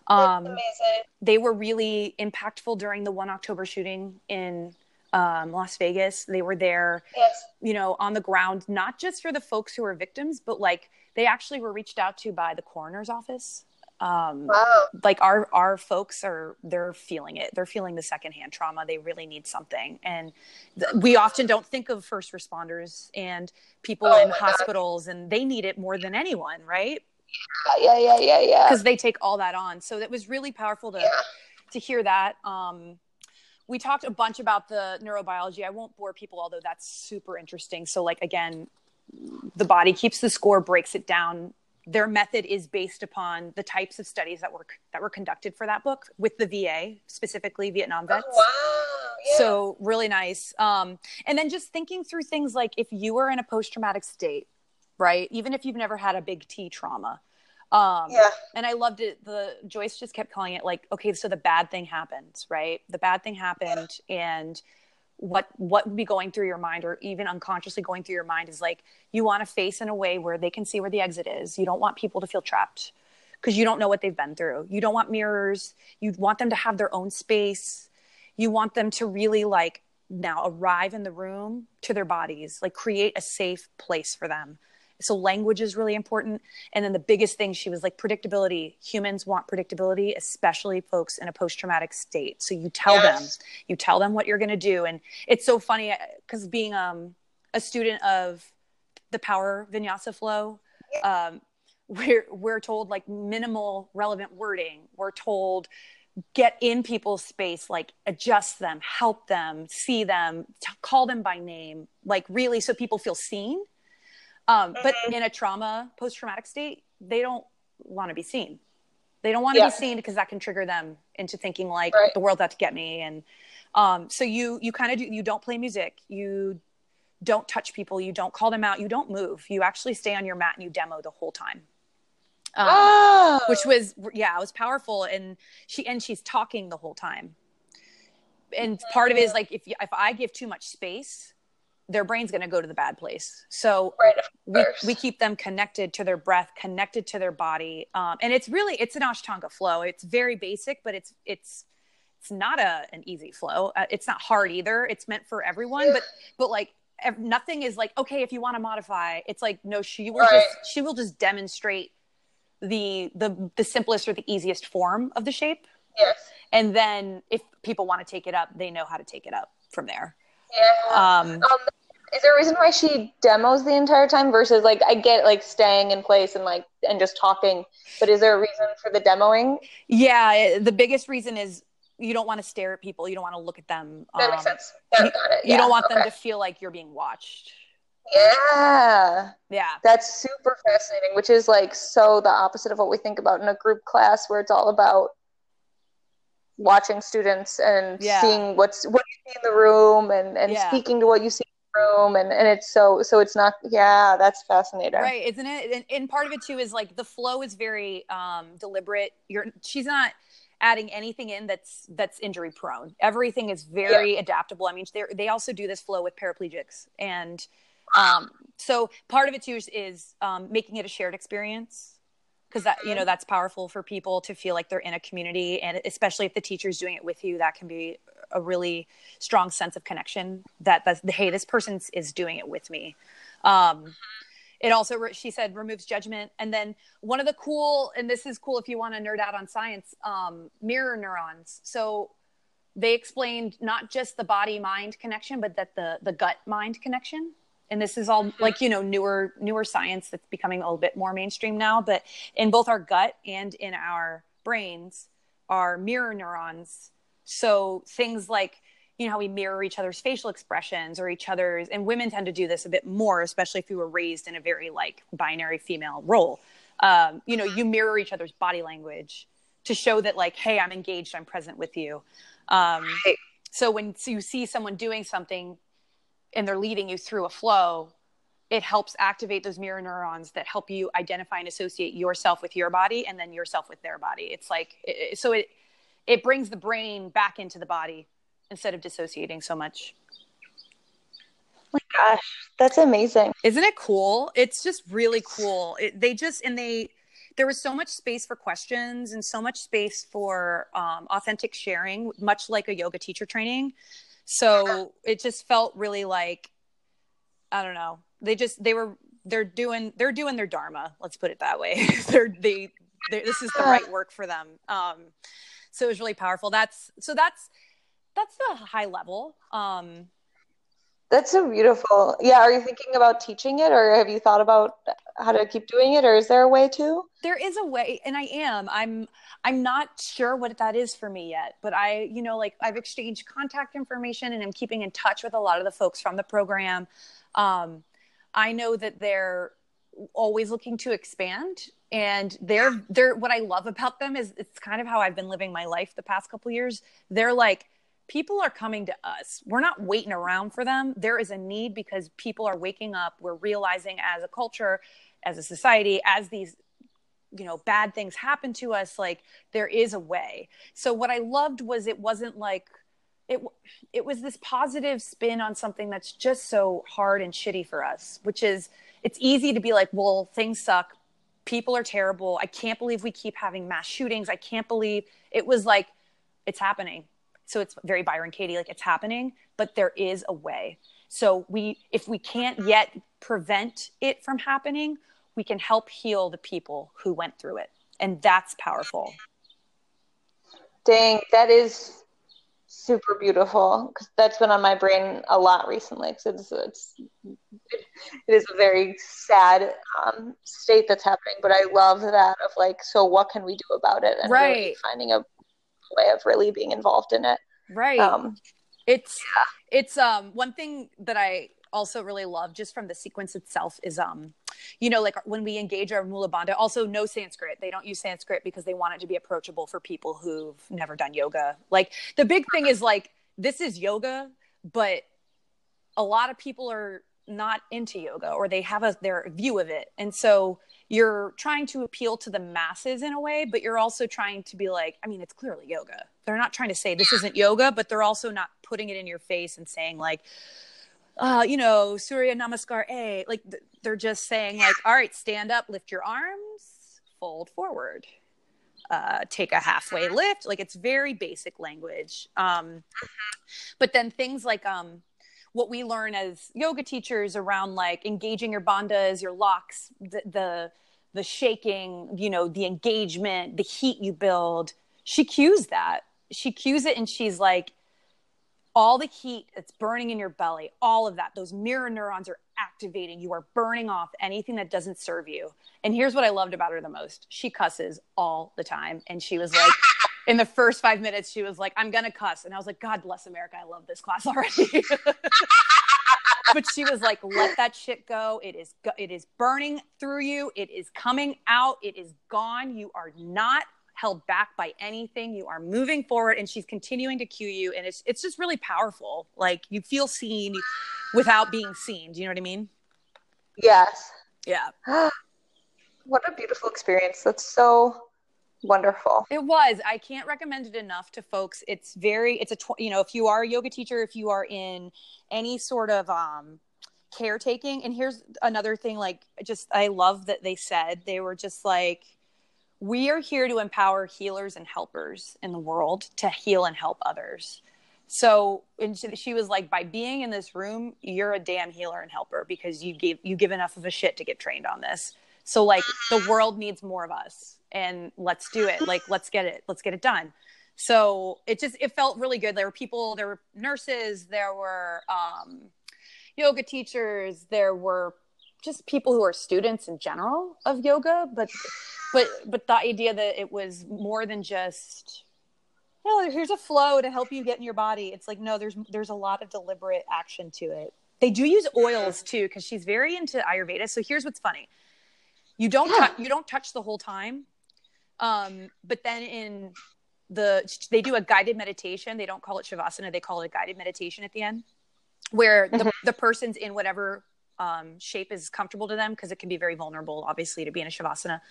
They were really impactful during the 1 October shooting in Las Vegas. They were there, on the ground, not just for the folks who were victims, but like they actually were reached out to by the coroner's office. Like our folks they're feeling it. They're feeling the secondhand trauma. They really need something. And we often don't think of first responders and people in hospitals, and they need it more than anyone, right? Yeah. Because they take all that on. So it was really powerful to hear that. We talked a bunch about the neurobiology. I won't bore people, although that's super interesting. So like, again, the Body Keeps the Score breaks it down. Their method is based upon the types of studies that were conducted for that book with the VA, specifically Vietnam vets. Oh, wow. Yeah. So really nice. And then just thinking through things like if you were in a post-traumatic state, right? Even if you've never had a big T trauma. And I loved it. Joyce just kept calling it like, okay, so the bad thing happened, right? The bad thing happened. And what would be going through your mind, or even unconsciously going through your mind, is like, you want to face in a way where they can see where the exit is. You don't want people to feel trapped because you don't know what they've been through. You don't want mirrors. You want them to have their own space. You want them to really like now arrive in the room to their bodies, like create a safe place for them. So language is really important. And then the biggest thing, she was like, predictability. Humans want predictability, especially folks in a post-traumatic state. So you tell them what you're going to do. And it's so funny because being a student of the Power Vinyasa flow, we're told like minimal relevant wording. We're told get in people's space, like adjust them, help them, see them, call them by name, like really so people feel seen. But in a post-traumatic state, they don't want to be seen. They don't want to be seen because that can trigger them into thinking like the world's out to get me. And so you kind of you don't play music. You don't touch people. You don't call them out. You don't move. You actually stay on your mat and you demo the whole time. Which was, it was powerful. And she's talking the whole time. And part of it is like, if I give too much space, their brain's going to go to the bad place. So we keep them connected to their breath, connected to their body. And it's an Ashtanga flow. It's very basic, but it's not an easy flow. It's not hard either. It's meant for everyone, but like nothing is like, okay, if you want to modify, it's like, no, she Right. will just demonstrate the simplest or the easiest form of the shape. Yes. And then if people want to take it up, they know how to take it up from there. Yeah. Is there a reason why she demos the entire time versus like, I get like staying in place and like and just talking, but is there a reason for the demoing? Yeah, the biggest reason is you don't want to stare at people. You don't want to look at them. That makes sense. Got it. You don't want them to feel like you're being watched. Yeah. Yeah. That's super fascinating, which is like so the opposite of what we think about in a group class where it's all about watching students and seeing what you see in the room and speaking to what you see in the room and it's so it's not that's fascinating. Right, isn't it? And part of it too is like the flow is very deliberate. She's not adding anything in that's injury prone. Everything is very adaptable. I mean, they also do this flow with paraplegics, and so part of it too is making it a shared experience, because that that's powerful for people to feel like they're in a community, and especially if the teacher's doing it with you, that can be a really strong sense of connection. That's hey, this person is doing it with me. It also, she said, removes judgment. And then one of the cool, and this is cool if you want to nerd out on science, mirror neurons. So they explained not just the body-mind connection, but that the gut-mind connection. And this is all like, newer science that's becoming a little bit more mainstream now. But in both our gut and in our brains are mirror neurons. So things like, how we mirror each other's facial expressions or each other's, and women tend to do this a bit more, especially if you were raised in a very like binary female role. You mirror each other's body language to show that like, hey, I'm engaged, I'm present with you. So when you see someone doing something and they're leading you through a flow, it helps activate those mirror neurons that help you identify and associate yourself with your body and then yourself with their body. It's like, it brings the brain back into the body instead of dissociating so much. Oh my gosh, that's amazing. Isn't it cool? It's just really cool. There was so much space for questions and so much space for authentic sharing, much like a yoga teacher training. So it just felt really like, I don't know. They're doing their dharma. Let's put it that way. This is the right work for them. So it was really powerful. That's the high level. That's so beautiful. Yeah. Are you thinking about teaching it, or have you thought about how to keep doing it, or is there a way to? There is a way, and I'm not sure what that is for me yet, but I've exchanged contact information and I'm keeping in touch with a lot of the folks from the program. I know that they're always looking to expand, and they're what I love about them is it's kind of how I've been living my life the past couple of years. They're like, people are coming to us. We're not waiting around for them. There is a need because people are waking up. We're realizing as a culture, as a society, as these, bad things happen to us, like there is a way. So what I loved was it wasn't like, it was this positive spin on something that's just so hard and shitty for us, which is, it's easy to be like, well, things suck. People are terrible. I can't believe we keep having mass shootings. I can't believe it was like, it's happening. So it's very Byron Katie, like it's happening, but there is a way. So if we can't yet prevent it from happening, we can help heal the people who went through it. And that's powerful. Dang, that is super beautiful, because that's been on my brain a lot recently. Because it is a very sad state that's happening, but I love that of like, so what can we do about it? And really finding a way of really being involved in it. Right. It's one thing that I also really love just from the sequence itself is like when we engage our Mula Bandha, also no Sanskrit. They don't use Sanskrit because they want it to be approachable for people who've never done yoga. Like the big thing is like, this is yoga, but a lot of people are not into yoga, or they have their view of it. And so you're trying to appeal to the masses in a way, but you're also trying to be like, I mean, it's clearly yoga. They're not trying to say this isn't yoga, but they're also not putting it in your face and saying like, Surya Namaskar A. Like they're just saying like, all right, stand up, lift your arms, fold forward, take a halfway lift. Like it's very basic language. But then things like, what we learn as yoga teachers around like engaging your bandhas, your locks, the shaking, you know, the engagement, the heat you build. She cues that. She cues it, and she's like, all the heat that's burning in your belly, all of that, those mirror neurons are activating. You are burning off anything that doesn't serve you. And here's what I loved about her the most. She cusses all the time. And she was like, in the first 5 minutes, she was like, I'm going to cuss. And I was like, God bless America. I love this class already. But she was like, let that shit go. It is burning through you. It is coming out. It is gone. You are not held back by anything. You are moving forward, and she's continuing to cue you. And it's just really powerful. Like, you feel seen without being seen. Do you know what I mean? Yes. Yeah. What a beautiful experience. That's so wonderful. It was. I can't recommend it enough to folks. It's you know, if you are a yoga teacher, if you are in any sort of caretaking, and here's another thing, like, I love that they were just like, we are here to empower healers and helpers in the world to heal and help others. So, and she was like, by being in this room, you're a damn healer and helper, because you give enough of a shit to get trained on this. So like, the world needs more of us, and let's do it. Like, let's get it done. So it felt really good. There were nurses, there were yoga teachers, there were just people who are students in general of yoga, but the idea that it was more than just, oh, here's a flow to help you get in your body. It's like, no, there's a lot of deliberate action to it. They do use oils too, because she's very into Ayurveda. So here's what's funny: you don't touch the whole time, but then they do a guided meditation. They don't call it shavasana; they call it a guided meditation at the end, where the person's in whatever shape is comfortable to them, because it can be very vulnerable, obviously, to be in a shavasana.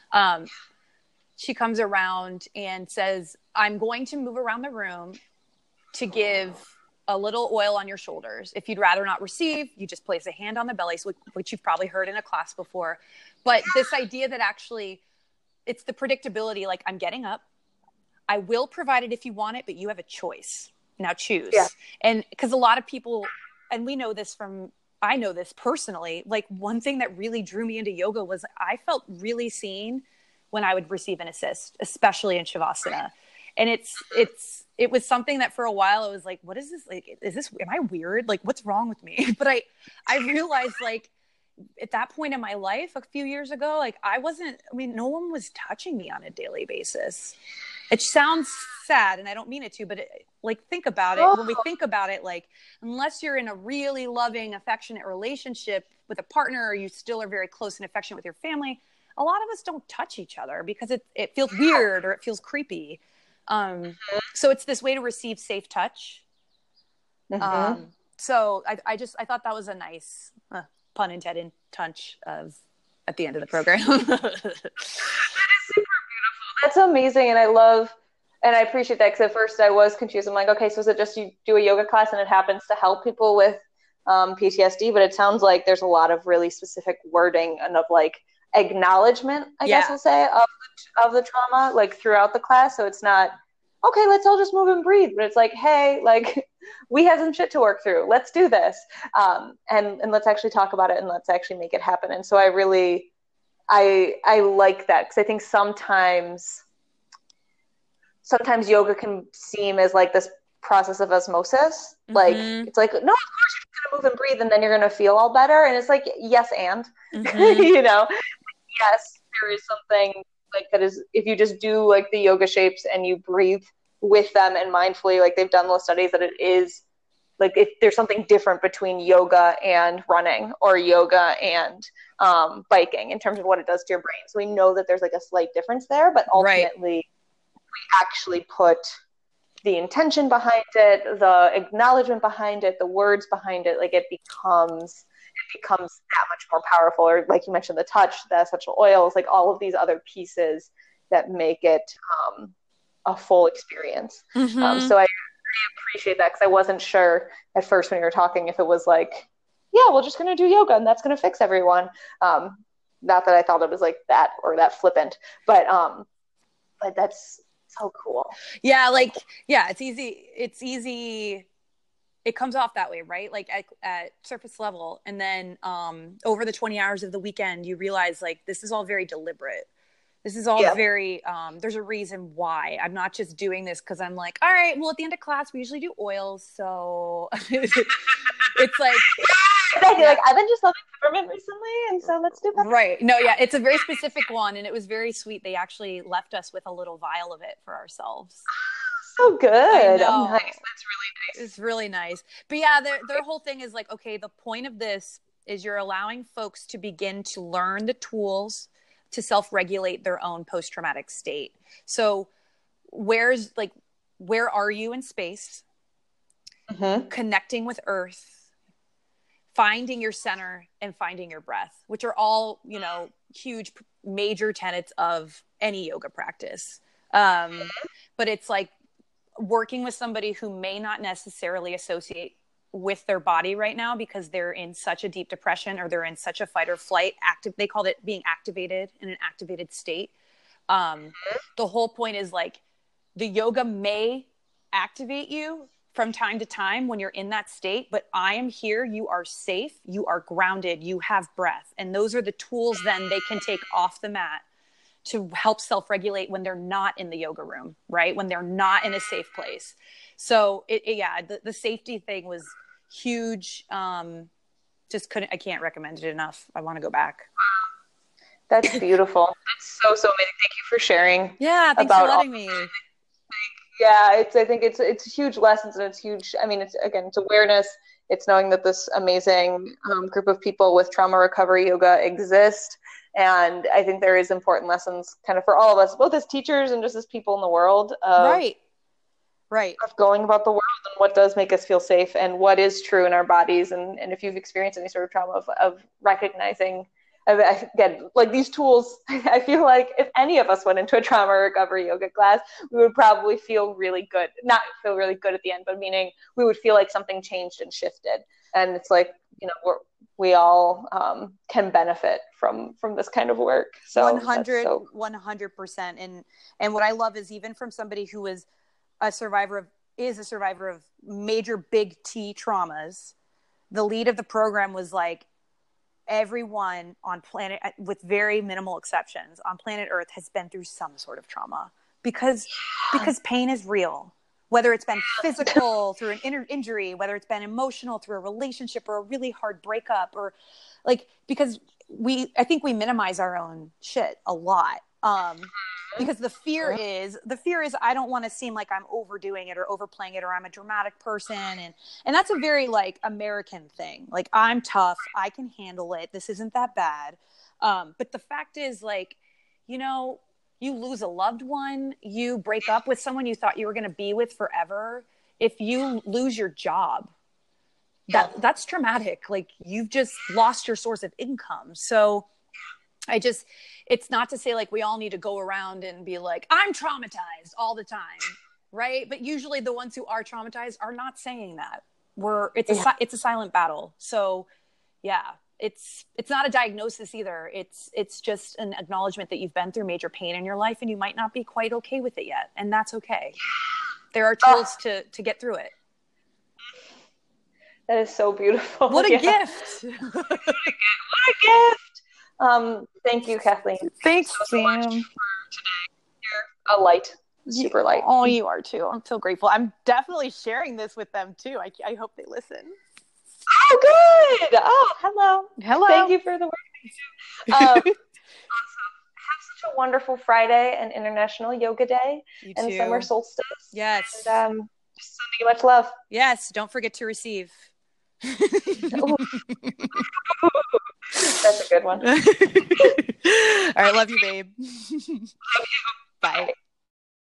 She comes around and says, I'm going to move around the room to give a little oil on your shoulders. If you'd rather not receive, you just place a hand on the belly, which you've probably heard in a class before. But this idea that actually it's the predictability, like, I'm getting up, I will provide it if you want it, but you have a choice. Now choose. Yeah. And because a lot of people, and I know this personally, like, one thing that really drew me into yoga was I felt really seen when I would receive an assist, especially in shavasana. And it was something that for a while I was like, what is this? Like, am I weird? Like, what's wrong with me? But I realized, like, at that point in my life, a few years ago, like, no one was touching me on a daily basis. It sounds sad, and I don't mean it to, but like, think about it. When we think about it, like, unless you're in a really loving, affectionate relationship with a partner, or you still are very close and affectionate with your family, a lot of us don't touch each other because it feels weird, or it feels creepy. So it's this way to receive safe touch. Mm-hmm. So I thought that was a nice, pun intended, touch at the end of the program. That is super beautiful. That's amazing. And I appreciate that, because at first I was confused. I'm like, okay, so is it just you do a yoga class and it happens to help people with PTSD? But it sounds like there's a lot of really specific wording and of like acknowledgement, I guess we'll say, of the trauma, like, throughout the class. So it's not, okay, let's all just move and breathe, but it's like, hey, like, we have some shit to work through. Let's do this. And let's actually talk about it, and let's actually make it happen. And so I like that, because I think sometimes yoga can seem as like this process of osmosis. Mm-hmm. Like, it's like, no, of course you're going to move and breathe, and then you're going to feel all better. And it's like, yes, and, mm-hmm. You know, yes, there is something like that is, if you just do like the yoga shapes and you breathe with them and mindfully, like, they've done those studies that it is like, if there's something different between yoga and running, or yoga and biking, in terms of what it does to your brain. So we know that there's like a slight difference there, but ultimately we actually put the intention behind it, the acknowledgement behind it, the words behind it, like, it becomes that much more powerful. Or like you mentioned, the touch, the essential oils, like all of these other pieces that make it a full experience. Mm-hmm. So I appreciate that, because I wasn't sure at first when you were talking if it was like, yeah, we're just going to do yoga and that's going to fix everyone. Not that I thought it was like that, or that flippant, but that's so cool. Yeah. Like, yeah, it's easy it comes off that way, right? Like at surface level. And then over the 20 hours of the weekend, you realize like this is all very deliberate. This is all very, there's a reason why. I'm not just doing this because I'm like, all right, well, at the end of class, we usually do oils. So it's like, like I've been just loving peppermint recently, and so let's do peppermint. Right. No, yeah, it's a very specific one, and it was very sweet. They actually left us with a little vial of it for ourselves. So good. Oh, nice. That's really nice. It's really nice. But yeah, their whole thing is like, okay, the point of this is you're allowing folks to begin to learn the tools to self-regulate their own post-traumatic state. So where are you in space? Connecting with Earth, finding your center, and finding your breath, which are all, you know, huge major tenets of any yoga practice. But it's like working with somebody who may not necessarily associate with their body right now because they're in such a deep depression or they're in such a fight or flight they called it being activated in an activated state. The whole point is like the yoga may activate you from time to time when you're in that state, but I am here. You are safe. You are grounded. You have breath. And those are the tools then they can take off the mat to help self-regulate when they're not in the yoga room, right? When they're not in a safe place. So the safety thing was huge. I can't recommend it enough. I want to go back. That's beautiful. That's so amazing. Thank you for sharing. Yeah. Thanks for letting me. Yeah. I think it's huge lessons, and it's huge. I mean, it's awareness. It's knowing that this amazing group of people with trauma recovery yoga exist. And I think there is important lessons kind of for all of us, both as teachers and just as people in the world. Right. Of going about the world and what does make us feel safe and what is true in our bodies. And if you've experienced any sort of trauma of recognizing, again, like these tools, I feel like if any of us went into a trauma recovery yoga class, we would probably feel really good. Not feel really good at the end, but meaning we would feel like something changed and shifted. And it's like, you know, we all can benefit from this kind of work. So 100%. And what I love is even from somebody who is a survivor of major big T traumas, the lead of the program was like, everyone on planet, with very minimal exceptions, on planet Earth has been through some sort of trauma because pain is real. Whether it's been physical through an injury, whether it's been emotional through a relationship or a really hard breakup, or like, because I think we minimize our own shit a lot. Because the fear is I don't want to seem like I'm overdoing it or overplaying it, or I'm a dramatic person. And that's a very like American thing. Like, I'm tough. I can handle it. This isn't that bad. But the fact is, like, you know, you lose a loved one, you break up with someone you thought you were going to be with forever. If you lose your job, that's traumatic. Like, you've just lost your source of income. So it's not to say like we all need to go around and be like, I'm traumatized all the time. Right. But usually the ones who are traumatized are not saying that. It's a silent battle. So yeah. It's not a diagnosis either. It's just an acknowledgement that you've been through major pain in your life and you might not be quite okay with it yet. And that's okay. There are tools to get through it. That is so beautiful. What a gift. What a gift. Thank you, Kathleen. Thanks, so much for today. You're a light. Super light. Oh, you are too. I'm so grateful. I'm definitely sharing this with them too. I hope they listen. Oh, good. Oh, hello. Thank you for the work that you do. Also, have such a wonderful Friday and International Yoga Day and summer solstice. Yes. And just sending you much love. Yes. Don't forget to receive. That's a good one. All right. Love you, babe. Love you. Bye.